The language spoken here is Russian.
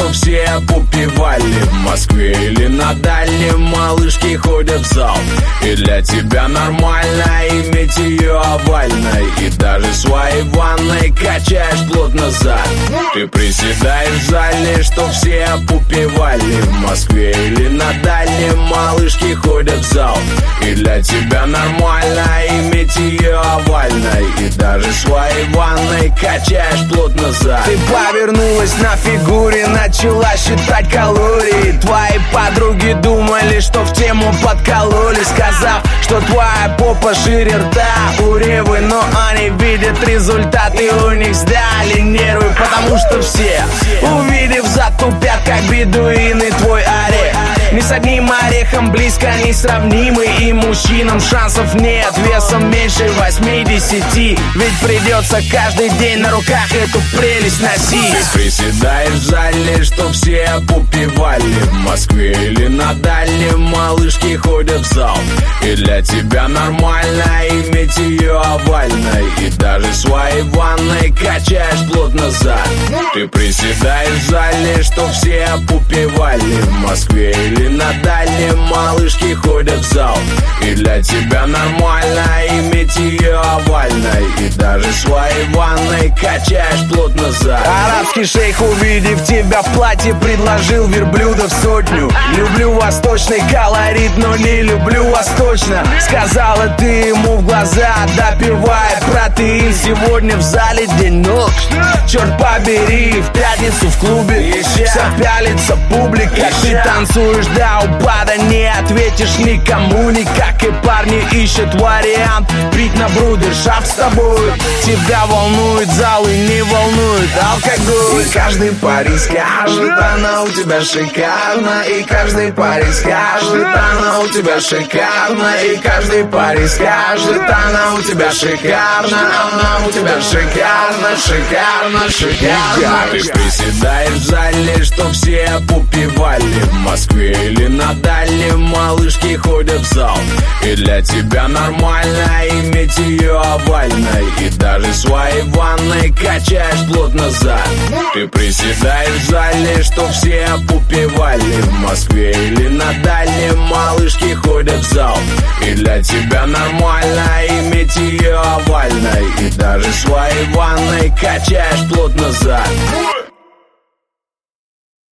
что все попивали в Москве или на дальнем, малышки ходят в зал. И для тебя нормально иметь ее овальной, и даже своей ванной качаешь плотно зад. Ты приседаешь в зале, что все попивали в Москве или на дальнем, малышки ходят в зал. И для тебя нормально иметь ее овальной, и даже своей ванной качаешь плотно зад. Ты повернулась на фигуре, начала считать калории. Твои подруги думали, что в тему подкололи, сказав, что твоя попа шире рта у Ревы. Но они видят результаты, у них сдали нервы, потому что все, увидев, затупят, как бедуины, твой орех. Ни с одним орехом близко не сравнимы, и мужчинам шансов нет весом меньше 80. Ведь придется каждый день на руках эту прелесть носить. Ты приседаешь в зале, что все попивали в Москве или на дальнем, малышки ходят в зал. И для тебя нормально иметь ее овальной, и даже своей ванной качаешь плотно зад. Ты приседаешь в зале, что все попивали в Москве или на дальнем, малышки ходят в зал. И для тебя нормально иметь ее овальной, и даже своей ванной качаешь плотно зад. Арабский шейх, увидев тебя в платье, предложил верблюдов 100. Люблю восточный колорит, но не люблю восточно, сказала ты ему в глаза, допивая протеин. Сегодня в зале день ног, черт побери, в пятницу в клубе вся пялится публика. Ты танцуешь до упада, не ответишь никому никак, и парни ищут вариант пить на брудершафт с тобой. Тебя волнует зал и не волнует алкоголь. И каждый парень скажет, она у тебя шикарна. И каждый парень скажет, она у тебя шикарна. И каждый парень скажет, она у тебя шикарна. Она у тебя шикарна, шикарна, шикарна. Ты приседаешь в зале, что все попивали в Москве или на дальнем, малышки ходят в зал. И для тебя нормально иметь ее овальной, и даже своей ванной качаешь плотно зад. Ты приседаешь в зале, что все попивали в Москве или на дальнем, малышки ходят в зал. И для тебя нормально иметь ее овальной, и даже своей ванной качаешь плотно зад.